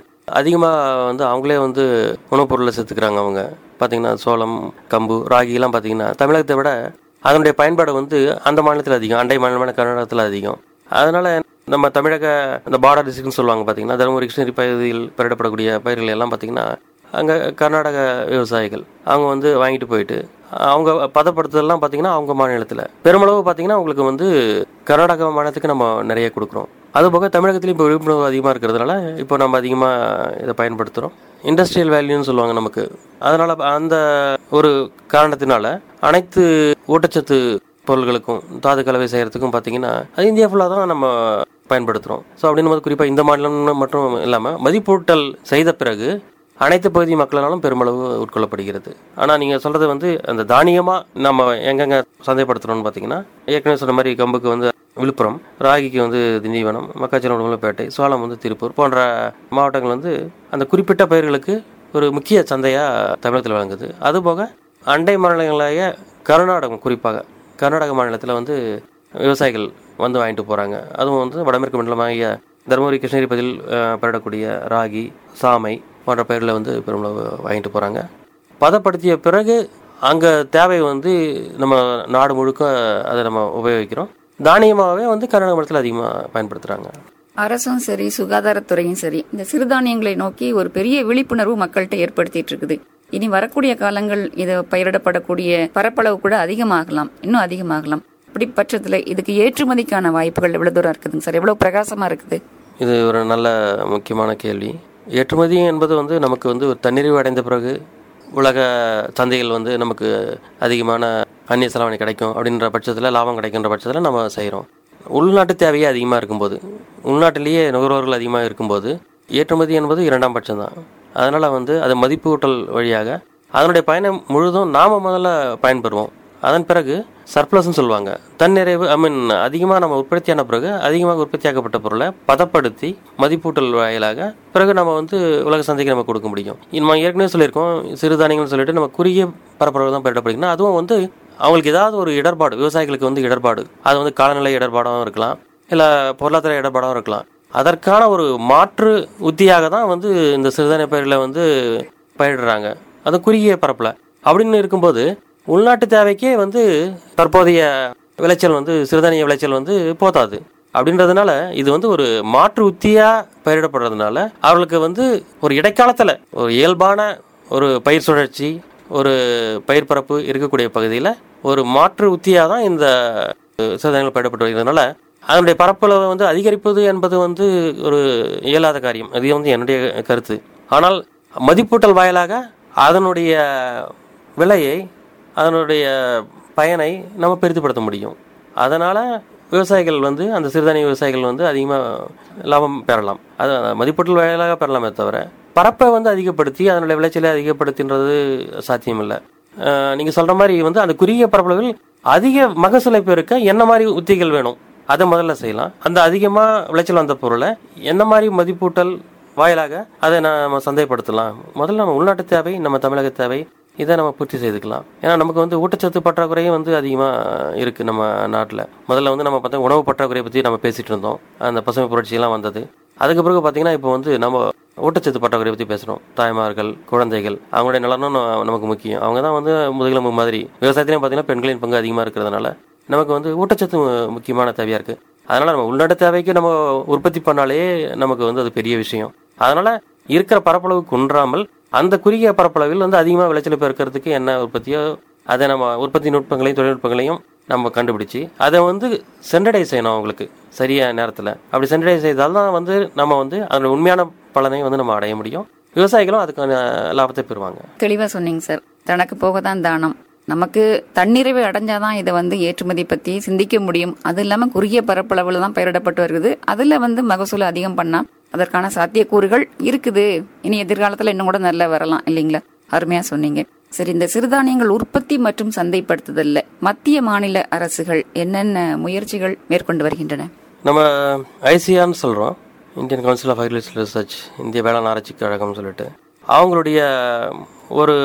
அதிகமாக வந்து அவங்களே வந்து உணவுப் பொருளை சேர்த்துக்கிறாங்க. அவங்க பார்த்திங்கன்னா சோளம், கம்பு, ராகிலாம் பார்த்திங்கன்னா தமிழகத்தை விட அதனுடைய பயன்பாடு வந்து அந்த மாநிலத்தில் அதிகம், அண்டை மாநிலமான கர்நாடகத்தில் அதிகம். அதனால் நம்ம தமிழக இந்த பார்டர் டிஸ்ட்ரிக்ட்னு சொல்லுவாங்க பார்த்திங்கன்னா, தருமபுரி, கிருஷ்ணகிரி பகுதியில் பயிரிடப்படக்கூடிய பயிர்கள் எல்லாம் பார்த்திங்கன்னா அங்கே கர்நாடக விவசாயிகள் அவங்க வந்து வாங்கிட்டு போயிட்டு அவங்க பதப்படுத்துதெல்லாம் பார்த்திங்கன்னா அவங்க மாநிலத்தில் பெருமளவு பார்த்திங்கன்னா அவங்களுக்கு வந்து கர்நாடக மாநிலத்துக்கு நம்ம நிறைய கொடுக்குறோம். அதுபோக தமிழகத்துலேயும் இப்போ விழிப்புணர்வு அதிகமாக இருக்கிறதுனால இப்போ நம்ம அதிகமாக இதை பயன்படுத்துகிறோம். இண்டஸ்ட்ரியல் வேல்யூன்னு சொல்லுவாங்க நமக்கு. அதனால் அந்த ஒரு காரணத்தினால அனைத்து ஊட்டச்சத்து பொருள்களுக்கும் தாது கலவை செய்கிறதுக்கும் பார்த்திங்கன்னா அது இந்தியா ஃபுல்லாக தான் நம்ம பயன்படுத்துகிறோம். ஸோ அப்படின்னும் போது குறிப்பாக இந்த மாநிலம் மட்டும் இல்லாமல் மதிப்பூட்டல் செய்த பிறகு அனைத்து பகுதி மக்களாலும் பெருமளவு உட்கொள்ளப்படுகிறது. ஆனால் நீங்கள் சொல்கிறது வந்து அந்த தானியமாக நம்ம எங்கெங்கே சந்தைப்படுத்துகிறோம்னு பார்த்தீங்கன்னா ஏற்கனவே சொன்ன மாதிரி கம்புக்கு வந்து விழுப்புரம், ராகிக்கு வந்து திண்டிவனம், மக்காச்சோளம், உடுமலைப்பேட்டை, சோளம் வந்து திருப்பூர் போன்ற மாவட்டங்கள் வந்து அந்த குறிப்பிட்ட பயிர்களுக்கு ஒரு முக்கிய சந்தையாக தமிழகத்தில் வழங்குது. அதுபோக அண்டை மாநிலங்களாக கர்நாடகம், குறிப்பாக கர்நாடக மாநிலத்தில் வந்து விவசாயிகள் வந்து வாங்கிட்டு போகிறாங்க. அதுவும் வந்து வடமேற்கு மண்டலமாகிய தருமபுரி, கிருஷ்ணகிரி பகுதியில் பயிரிடக்கூடிய ராகி, சாமை போன்ற பயிர்களை வந்து பெருமளவு வாங்கிட்டு போகிறாங்க. பதப்படுத்திய பிறகு அங்கே தேவை வந்து நம்ம நாடு முழுக்க அதை நம்ம உபயோகிக்கிறோம். தானியமாகவே வந்து கர்நாடக மாநிலத்தில் அதிகமாக பயன்படுத்துகிறாங்க. அரசும் சரி, சுகாதாரத்துறையும் சரி, இந்த சிறுதானியங்களை நோக்கி ஒரு பெரிய விழிப்புணர்வு மக்கள்கிட்ட ஏற்படுத்திட்டு இருக்குது. இனி வரக்கூடிய காலங்கள் இது பயிரிடப்படக்கூடிய பரப்பளவு கூட அதிகமாகலாம், இன்னும் அதிகமாகலாம். இப்படி பட்சத்தில் இதுக்கு ஏற்றுமதிக்கான வாய்ப்புகள் எவ்வளவு தூரம் இருக்குதுங்க சார்? எவ்வளவு பிரகாசமா இருக்குது? இது ஒரு நல்ல முக்கியமான கேள்வி. ஏற்றுமதி என்பது வந்து நமக்கு வந்து ஒரு தன்னிறைவு அடைந்த பிறகு உலக சந்தைகள் வந்து நமக்கு அதிகமான அந்நிய செலாவணி கிடைக்கும் அப்படின்ற பட்சத்தில், லாபம் கிடைக்கின்ற பட்சத்தில் நம்ம செய்கிறோம். உள்நாட்டு தேவையே அதிகமாக இருக்கும்போது, உள்நாட்டிலேயே நுகர்வோர்கள் அதிகமாக இருக்கும்போது ஏற்றுமதி என்பது 2ஆம் பட்சம் தான். அதனால் வந்து அது மதிப்பூட்டல் வழியாக அதனுடைய பயணம் முழுதும் நாம் முதல்ல பயன்பெறுவோம். அதன் பிறகு சர்ப்ளஸ்ன்னு சொல்லுவாங்க, தன்னிறைவு. அதிகமாக நம்ம உற்பத்தியான பிறகு அதிகமாக உற்பத்தியாக்கப்பட்ட பொருளை பதப்படுத்தி மதிப்பூட்டல் வாயிலாக பிறகு நம்ம வந்து உலக சந்தைக்கு நம்ம கொடுக்க முடியும். நம்ம ஏற்கனவே சொல்லியிருக்கோம், சிறுதானியங்கள்னு சொல்லிட்டு நம்ம குறுகிய பரப்பளவு தான் பயிரிடப்படுகிறோம். அதுவும் வந்து அவங்களுக்கு ஏதாவது ஒரு இடர்பாடு, விவசாயிகளுக்கு வந்து இடர்பாடு, அது வந்து காலநிலை இடர்பாடாகவும் இருக்கலாம், இல்லை பொருளாதார இடர்பாடாகவும் இருக்கலாம். அதற்கான ஒரு மாற்று உத்தியாக தான் வந்து இந்த சிறுதானிய பயிர்களை வந்து பயிரிடுறாங்க, அது குறுகிய பரப்பில். அப்படின்னு இருக்கும்போது உள்நாட்டு தேவைக்கே வந்து தற்போதைய விளைச்சல் வந்து சிறுதானிய விளைச்சல் வந்து போதாது. அப்படின்றதுனால இது வந்து ஒரு மாற்று உத்தியாக பயிரிடப்படுறதுனால அவர்களுக்கு வந்து ஒரு இடைக்காலத்தில் ஒரு இயல்பான ஒரு பயிர் சுழற்சி, ஒரு பயிர் பரப்பு இருக்கக்கூடிய பகுதியில் ஒரு மாற்று உத்தியாக தான் இந்த சிறுதானியங்கள் பயிரிடப்பட்டு வருகிறதுனால அதனுடைய பரப்பளவை வந்து அதிகரிப்பது என்பது வந்து ஒரு இயலாத காரியம். அது வந்து என்னுடைய கருத்து. ஆனால் மதிப்பூட்டல் வாயிலாக அதனுடைய விலையை, அதனுடைய பயனை நம்ம பெரிதுபடுத்த முடியும். அதனால் விவசாயிகள் வந்து அந்த சிறுதானிய விவசாயிகள் வந்து அதிகமாக லாபம் பெறலாம். அது மதிப்பூட்டல் வாயிலாக பெறலாமே தவிர பரப்பை வந்து அதிகப்படுத்தி அதனுடைய விளைச்சலை அதிகப்படுத்தின்றது சாத்தியம் இல்லை. நீங்கள் சொல்கிற மாதிரி வந்து அந்த குறுகிய பரப்பளவில் அதிக மகசூலை பெருக்க என்ன மாதிரி உத்திகள் வேணும் அதை முதல்ல செய்யலாம். அந்த அதிகமாக விளைச்சல் வந்த பொருளை என்ன மாதிரி மதிப்பூட்டல் வாயிலாக அதை நம்ம சந்தைப்படுத்தலாம். முதல்ல நம்ம உள்நாட்டு தேவை, நம்ம தமிழக தேவை, இதை நம்ம பூர்த்தி செய்துக்கலாம். ஏன்னா நமக்கு வந்து ஊட்டச்சத்து பற்றாக்குறையும் வந்து அதிகமாக இருக்குது நம்ம நாட்டில். முதல்ல வந்து நம்ம பார்த்தா உணவு பற்றாக்குறையை பற்றி நம்ம பேசிகிட்டு இருந்தோம், அந்த பசுமை புரட்சியெல்லாம் வந்தது. அதுக்கு பிறகு பார்த்தீங்கன்னா இப்போ வந்து நம்ம ஊட்டச்சத்து பற்றாக்குறையை பற்றி பேசுகிறோம். தாய்மார்கள், குழந்தைகள், அவங்களுடைய நலனும் நமக்கு முக்கியம். அவங்க தான் வந்து முதுகெலும்பு மாதிரி. விவசாயத்திலையும் பார்த்தீங்கன்னா பெண்களின் பங்கு அதிகமாக இருக்கிறதுனால நமக்கு வந்து ஊட்டச்சத்து முக்கியமான தேவையாக இருக்குது. அதனால் நம்ம உள்நாட்டு தேவைக்கு நம்ம உற்பத்தி பண்ணாலே நமக்கு வந்து அது பெரிய விஷயம். அதனால் இருக்கிற பரப்பளவு குன்றாமல் அந்த குறுகிய பரப்பளவில் வந்து அதிகமாக விளைச்சல் பெருக்கிறதுக்கு என்ன உற்பத்தியோ அதை நம்ம உற்பத்தி நுட்பங்களையும் தொழில்நுட்பங்களையும் நம்ம கண்டுபிடிச்சி அதை வந்து சென்றடை செய்யணும் அவங்களுக்கு சரியான நேரத்தில். அப்படி சென்றடை செய்தால்தான் வந்து நம்ம வந்து அதோட உண்மையான பலனை வந்து நம்ம அடைய முடியும். விவசாயிகளும் அதுக்கான லாபத்தை பெறுவாங்க. தெளிவாக சொன்னீங்க சார். தனக்கு போக தான் தானம். நமக்கு தன்னிறைவு அடைஞ்சாதான் இதை வந்து ஏற்றுமதி பற்றி சிந்திக்க முடியும். அது இல்லாமல் குறுகிய பரப்பளவில் தான் பயிரிடப்பட்டு வருகிறது. அதில் வந்து மகசூல் அதிகம் பண்ணால் அதற்கான சாத்தியக்கூறுகள் இருக்குது. இனி எதிர்காலத்தில் இன்னும் கூட நல்லா வரலாம் இல்லைங்களா? அருமையாக சொன்னீங்க. சரி, இந்த சிறுதானியங்கள் உற்பத்தி மற்றும் சந்தைப்படுத்துதல்ல மத்திய மாநில அரசுகள் என்னென்ன முயற்சிகள் மேற்கொண்டு வருகின்றன? நம்ம ஐசிஆர்னு சொல்கிறோம், Indian council of agriculture research, இந்திய வேளாண் ஆராய்ச்சி கழகம்னு சொல்லிட்டு அவங்களுடைய ஒரு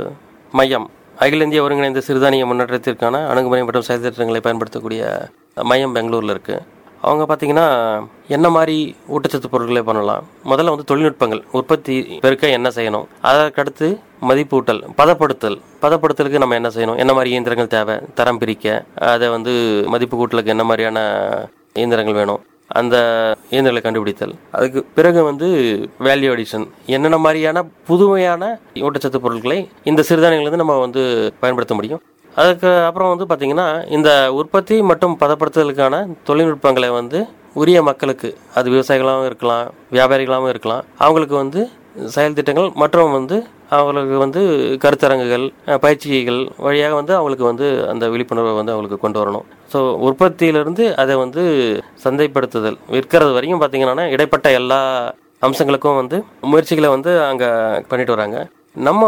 மையம், அகில இந்திய ஒருங்கிணைந்த சிறுதானிய முன்னேற்றத்திற்கான அணுகுமுறை மற்றும் செயல்திட்டங்களை பயன்படுத்தக்கூடிய மையம் பெங்களூரில் இருக்குது. அவங்க பார்த்தீங்கன்னா என்ன மாதிரி ஊட்டச்சத்து பொருட்களை பண்ணலாம், முதல்ல வந்து தொழில்நுட்பங்கள், உற்பத்தி பெருக்க என்ன செய்யணும், அதற்கடுத்து மதிப்பூட்டல், பதப்படுத்தலுக்கு நம்ம என்ன செய்யணும், என்ன மாதிரி இயந்திரங்கள் தேவை, தரம் பிரிக்க, அதை வந்து மதிப்பு கூட்டலுக்கு என்ன மாதிரியான இயந்திரங்கள் வேணும், அந்த இயந்திரங்களை கண்டுபிடித்தல். அதுக்கு பிறகு வந்து வேல்யூ அடிஷன், என்னென்ன மாதிரியான புதுமையான ஊட்டச்சத்து பொருட்களை இந்த சிறுதானியங்கள் நம்ம வந்து பயன்படுத்த முடியும். அதுக்கு அப்புறம் வந்து பார்த்திங்கன்னா இந்த உற்பத்தி மற்றும் பதப்படுத்துதலுக்கான தொழில்நுட்பங்களை வந்து உரிய மக்களுக்கு, அது விவசாயிகளாகவும் இருக்கலாம், வியாபாரிகளாகவும் இருக்கலாம், அவங்களுக்கு வந்து செயல் திட்டங்கள் மற்றும் வந்து அவங்களுக்கு வந்து கருத்தரங்குகள், பயிற்சிகள் வழியாக வந்து அவங்களுக்கு வந்து அந்த விழிப்புணர்வை வந்து அவங்களுக்கு கொண்டு வரணும். ஸோ உற்பத்தியிலிருந்து அதை வந்து சந்தைப்படுத்துதல், விற்கிறது வரைக்கும் பார்த்திங்கன்னா இடைப்பட்ட எல்லா அம்சங்களுக்கும் வந்து முயற்சிகளை வந்து அங்கே பண்ணிட்டு வராங்க. நம்ம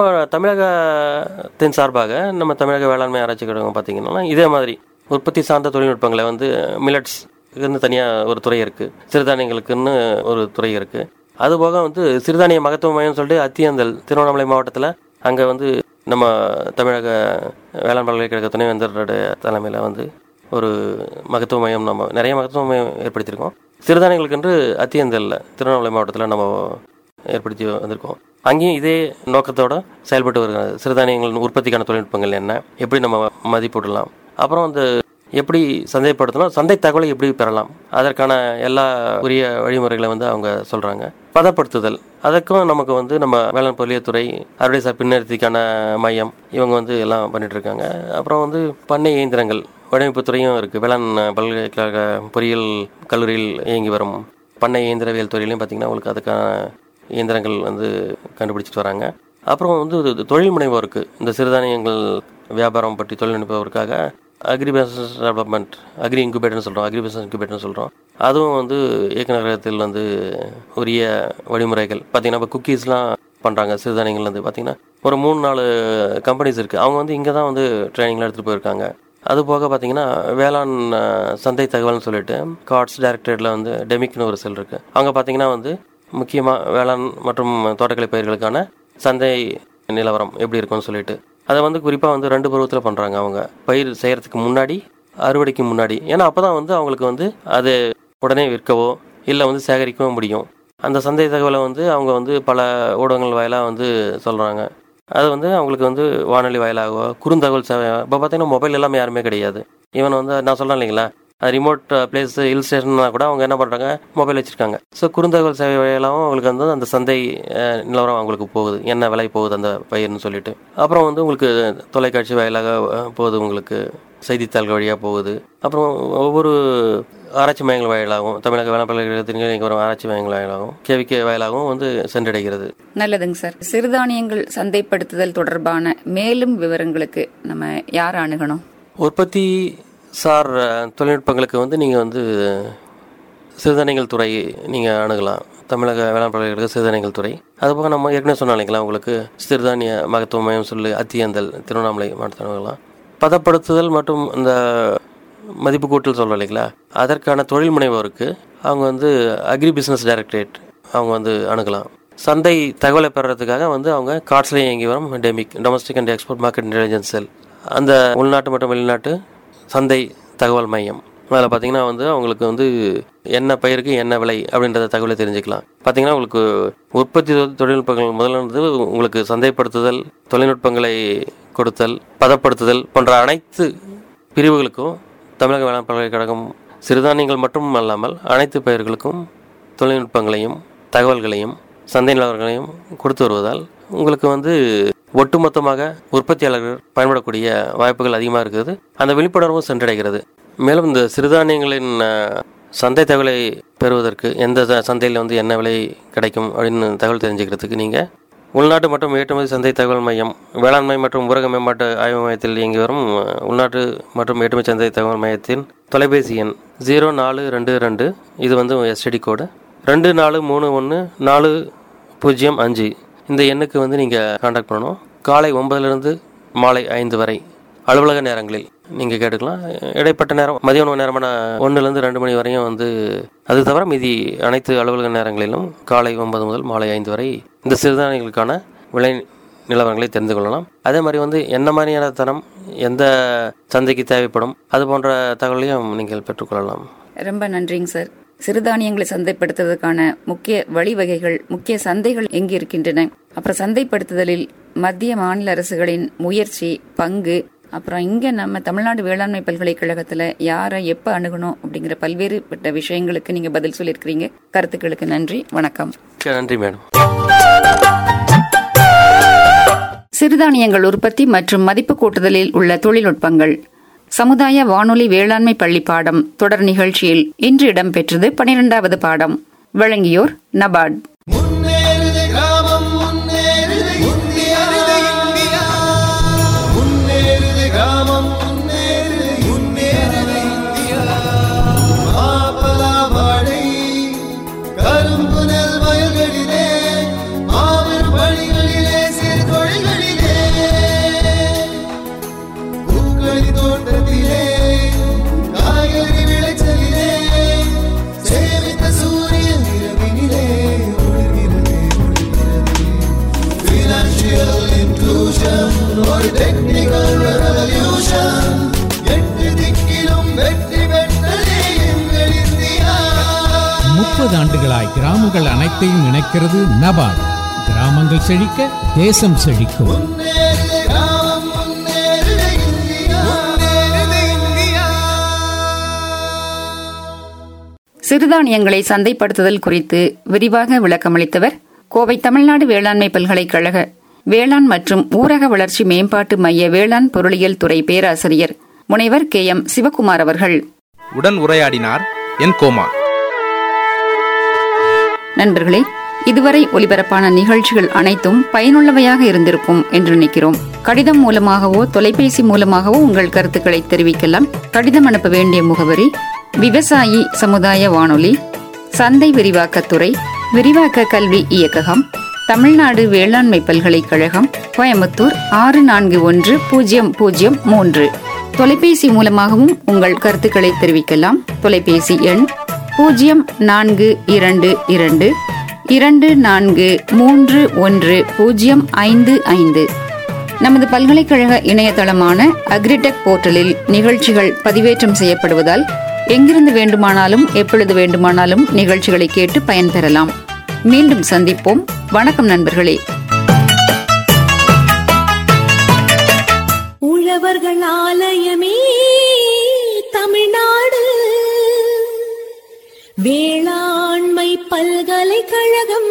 தமிழகத்தின் சார்பாக நம்ம தமிழக வேளாண்மை ஆராய்ச்சி கழகம் பார்த்திங்கன்னா இதே மாதிரி உற்பத்தி சார்ந்த தொழில்நுட்பங்களை வந்து மில்லட்ஸ்ன்னு தனியாக ஒரு துறை இருக்குது, சிறுதானியங்களுக்குன்னு ஒரு துறை இருக்குது. அதுபோக வந்து சிறுதானிய மகத்துவ மையம்னு சொல்லிட்டு அத்தியந்தல், திருவண்ணாமலை மாவட்டத்தில் அங்கே வந்து நம்ம தமிழக வேளாண் பல்கலைக்கழக துணைவேந்தருடைய தலைமையில் வந்து ஒரு மகத்துவ மையம், நம்ம நிறைய மகத்துவ மையம் ஏற்படுத்தியிருக்கோம். சிறுதானியங்களுக்கென்று அத்தியந்தலில் திருவண்ணாமலை மாவட்டத்தில் நம்ம ஏற்படுத்தி வந்திருக்கோம். அங்கேயும் இதே நோக்கத்தோடு செயல்பட்டு வருகிறது. சிறுதானியங்களின் உற்பத்திக்கான தொழில்நுட்பங்கள் என்ன, எப்படி நம்ம மதிப்பிடலாம், அப்புறம் வந்து எப்படி சந்தைப்படுத்தலாம், சந்தை தகவலை எப்படி பெறலாம், அதற்கான எல்லா உரிய வழிமுறைகளை வந்து அவங்க சொல்கிறாங்க. பதப்படுத்துதல், அதற்கும் நமக்கு வந்து நம்ம வேளாண் பொருளியத்துறை, அறுவடை சார் பின்னர்த்திக்கான மையம், இவங்க வந்து எல்லாம் பண்ணிகிட்ருக்காங்க. அப்புறம் வந்து பண்ணை இயந்திரங்கள் வடிவமைப்பு துறையும் இருக்குது. வேளாண் பல்கலைக்கழக பொறியியல் கல்லூரியில் இயங்கி வரும் பண்ணை இயந்திரவியல் துறையிலையும் பார்த்திங்கன்னா உங்களுக்கு அதுக்கான இயந்திரங்கள் வந்து கண்டுபிடிச்சிட்டு வராங்க. அப்புறம் வந்து தொழில் முனைவோருக்கு, இந்த சிறுதானியங்கள் வியாபாரம் பற்றி தொழில் முனைவோருக்காக அக்ரி பிஸ்னஸ் டெவலப்மெண்ட், அக்ரி இன்குபேட்டர்னு சொல்கிறோம், அக்ரி பிஸ்னஸ் இன்குபேட்டர்னு சொல்கிறோம். அதுவும் வந்து இயக்குநரகத்தில் வந்து உரிய வழிமுறைகள் பார்த்திங்கன்னா, இப்போ குக்கீஸ்லாம் பண்ணுறாங்க சிறுதானியங்கள் வந்து பார்த்திங்கன்னா ஒரு 3-4 கம்பெனிஸ் இருக்குது. அவங்க வந்து இங்கே தான் வந்து ட்ரைனிங்லாம் எடுத்துகிட்டு போயிருக்காங்க. அது போக பார்த்திங்கன்னா வேளாண் சந்தை தகவல்னு சொல்லிட்டு கார்ட்ஸ் டைரக்டரேட்டில் வந்து டெமிக்னு ஒரு செல் இருக்குது. அவங்க பார்த்திங்கன்னா வந்து முக்கியமாக வேளாண் மற்றும் தோட்டக்கலை பயிர்களுக்கான சந்தை நிலவரம் எப்படி இருக்குன்னு சொல்லிட்டு அதை வந்து குறிப்பாக வந்து 2 பருவத்தில் பண்ணுறாங்க. அவங்க பயிர் செய்கிறதுக்கு முன்னாடி, அறுவடைக்கு முன்னாடி. ஏன்னா அப்போ தான் வந்து அவங்களுக்கு வந்து அது உடனே விற்கவோ இல்லை வந்து சேகரிக்கவும் முடியும். அந்த சந்தை தகவலை வந்து அவங்க வந்து பல ஊடகங்கள் வாயிலாக வந்து சொல்கிறாங்க. அது வந்து அவங்களுக்கு வந்து வானொலி வாயிலாகவோ குறுந்தகவல் சேவை. இப்போ பார்த்தீங்கன்னா மொபைல் எல்லாமே யாருமே கிடையாது. ஈவன் வந்து நான் சொல்கிறேன் இல்லைங்களா, ரிமோட் பிளேஸ் ஹில் ஸ்டேஷன்னா கூட அவங்க என்ன பண்ணுறாங்க, மொபைல் வச்சுருக்காங்க. ஸோ குறுந்தகவல் சேவை வாயிலாகவும் அவங்களுக்கு வந்து அந்த சந்தை நிலவரம் அவங்களுக்கு போகுது, என்ன விலை போகுது அந்த பயிர்னு சொல்லிட்டு. அப்புறம் வந்து உங்களுக்கு தொலைக்காட்சி வாயிலாக போகுது, உங்களுக்கு செய்தித்தாள்கள் வழியாக போகுது. அப்புறம் ஒவ்வொரு ஆராய்ச்சி மையங்கள் வாயிலாகவும், தமிழக வேளாண் பல்கலைக்கழகத்தின் வரும் ஆராய்ச்சி மையங்கள் வாயிலாகவும், கேவிகே வாயிலாகவும் வந்து சென்றடைகிறது. நல்லதுங்க சார். சிறுதானியங்கள் சந்தைப்படுத்துதல் தொடர்பான மேலும் விவரங்களுக்கு நம்ம யார் அணுகணும்? உற்பத்தி சார் தொழில்நுட்பங்களுக்கு வந்து நீங்கள் வந்து சிறுதானியங்கள் துறை நீங்கள் அணுகலாம். தமிழக வேளாண் பல்கலைக்கழக சிறுதானியங்கள் துறை. அதுபோக நம்ம ஏற்கனவே சொன்னோம் இல்லைங்களா, உங்களுக்கு சிறுதானிய மகத்துவ மையம் சொல்லி அத்தியந்தல் திருவண்ணாமலை மாவட்டத்தில் அணுகலாம். பதப்படுத்துதல் மற்றும் இந்த மதிப்பு கூட்டல் சொல்கிறோம் இல்லைங்களா, அதற்கான தொழில் முனைவோருக்கு அவங்க வந்து அக்ரி பிஸ்னஸ் டைரக்டரேட் அவங்க வந்து அணுகலாம். சந்தை தகவலை பெறுறதுக்காக வந்து அவங்க கார்ட்ஸ்லேயே இயங்கி வரும் டெமிக், domestic and export market intelligence cell, அந்த உள்நாட்டு மற்றும் வெளிநாட்டு சந்தை தகவல் மையம். அதில் பார்த்தீங்கன்னா வந்து அவங்களுக்கு வந்து என்ன பயிருக்கு என்ன விலை அப்படின்றத தகவலை தெரிஞ்சுக்கலாம். பார்த்தீங்கன்னா உங்களுக்கு உற்பத்தி தொழில்நுட்பங்கள் முதல்ல வந்து உங்களுக்கு சந்தைப்படுத்துதல், தொழில்நுட்பங்களை கொடுத்தல், பதப்படுத்துதல் போன்ற அனைத்து பிரிவுகளுக்கும் தமிழக வேளாண் பல்கலைக்கழகம் சிறுதானியங்கள் மட்டும் அல்லாமல் அனைத்து பயிர்களுக்கும் தொழில்நுட்பங்களையும் தகவல்களையும் சந்தை நிலவரங்களையும் கொடுத்து வருவதால் உங்களுக்கு வந்து ஒட்டுமொத்தமாக உற்பத்தியாளர்கள் பயன்படக்கூடிய வாய்ப்புகள் அதிகமாக இருக்கிறது. அந்த விழிப்புணர்வும் சென்றடைகிறது. மேலும் இந்த சிறுதானியங்களின் சந்தை தகவலை பெறுவதற்கு எந்த சந்தையில் வந்து என்ன விலை கிடைக்கும் அப்படின்னு தகவல் தெரிஞ்சுக்கிறதுக்கு நீங்கள் உள்நாட்டு மற்றும் ஏற்றுமதி சந்தை தகவல் மையம், வேளாண்மை மற்றும் ஊரக மேம்பாட்டு ஆய்வு மையத்தில் இயங்கி வரும் உள்நாட்டு மற்றும் ஏற்றுமதி சந்தை தகவல் மையத்தின் தொலைபேசி எண் 0422, இது வந்து எஸ்டிடி கோடு 24314005, இந்த எண்ணுக்கு வந்து நீங்கள் கான்டாக்ட் பண்ணணும். காலை 9லிருந்து மாலை 5 வரை அலுவலக நேரங்களில் நீங்கள் கேட்டுக்கலாம். இடைப்பட்ட நேரம் மதிய உணவு நேரமான 1லிருந்து 2 மணி வரையும் வந்து, அது தவிர மீதி அனைத்து அலுவலக நேரங்களிலும் காலை 9 முதல் மாலை 5 வரை இந்த சிறுதானியங்களுக்கான விலை நிலவரங்களை தெரிந்து கொள்ளலாம். அதே மாதிரி வந்து என்ன மாதிரியான தரம் எந்த சந்தைக்கு தேவைப்படும் அது போன்ற தகவலையும் நீங்கள் பெற்றுக்கொள்ளலாம். ரொம்ப நன்றிங்க சார். சிறுதானியங்களை சந்தைப்படுத்துவதற்கான முக்கிய வழிவகைகள், முக்கிய சந்தைகள் எங்கு இருக்கின்றன, அப்புறம் சந்தைப்படுத்துதலில் மத்திய மாநில அரசுகளின் முயற்சி, பங்கு, அப்புறம் இங்க நம்ம தமிழ்நாடு வேளாண்மை பல்கலைக்கழகத்துல யாரை எப்ப அணுகணும் அப்படிங்கிற பல்வேறுபட்ட விஷயங்களுக்கு நீங்க பதில் சொல்லியிருக்கிறீங்க. கருத்துக்களுக்கு நன்றி. வணக்கம். நன்றி மேடம். சிறுதானியங்கள் உற்பத்தி மற்றும் மதிப்பு கூட்டுதலில் உள்ள தொழில்நுட்பங்கள் சமுதாய வானொலி வேளாண்மை பள்ளி பாடம் தொடர் நிகழ்ச்சியில் இன்று இடம்பெற்றது 12வது பாடம். வழங்கியோர் நபார்ட். ஆண்டுகளாய் கிராமங்கள் அனைத்தையும் இணைக்கிறது நபார்ட். கிராமங்கள் செழிக்க தேசம் செழிக்கும். சிறுதானியங்களை சந்தைப்படுத்துதல் குறித்து விரிவாக விளக்கமளித்தவர் கோவை தமிழ்நாடு வேளாண்மை பல்கலைக்கழக வேளாண் மற்றும் ஊரக வளர்ச்சி மேம்பாட்டு மைய வேளாண் பொருளியல் துறை பேராசிரியர் முனைவர் KM சிவகுமார் அவர்கள். உடன் உரையாடினார் என் கோமா. நண்பர்களே, இதுவரை ஒலிபரப்பான நிகழ்ச்சிகள் அனைத்தும் பயனுள்ளவையாக இருந்திருக்கும் என்று நினைக்கிறோம். கடிதம் மூலமாகவோ தொலைபேசி மூலமாகவோ உங்கள் கருத்துக்களை தெரிவிக்கலாம். கடிதம் அனுப்ப வேண்டிய முகவரி விவசாயி சமுதாய வானொலி, சந்தை விரிவாக்கத்துறை, விரிவாக்க கல்வி இயக்ககம், தமிழ்நாடு வேளாண்மை பல்கலைக்கழகம், கோயம்புத்தூர் 641003. தொலைபேசி மூலமாகவும் உங்கள் கருத்துக்களை தெரிவிக்கலாம். தொலைபேசி எண் 0422431055. நமது பல்கலைக்கழக இணையதளமான அக்ரிடெக் போர்ட்டலில் நிகழ்ச்சிகள் பதிவேற்றம் செய்யப்படுவதால் எங்கிருந்து வேண்டுமானாலும் எப்பொழுது வேண்டுமானாலும் நிகழ்ச்சிகளை கேட்டு பயன்பெறலாம். மீண்டும் சந்திப்போம். வணக்கம் நண்பர்களே. உழவர்கள் ஆலயமே தமிழ்நாடு வேளாண்மை பல்கலைக்கழகம்.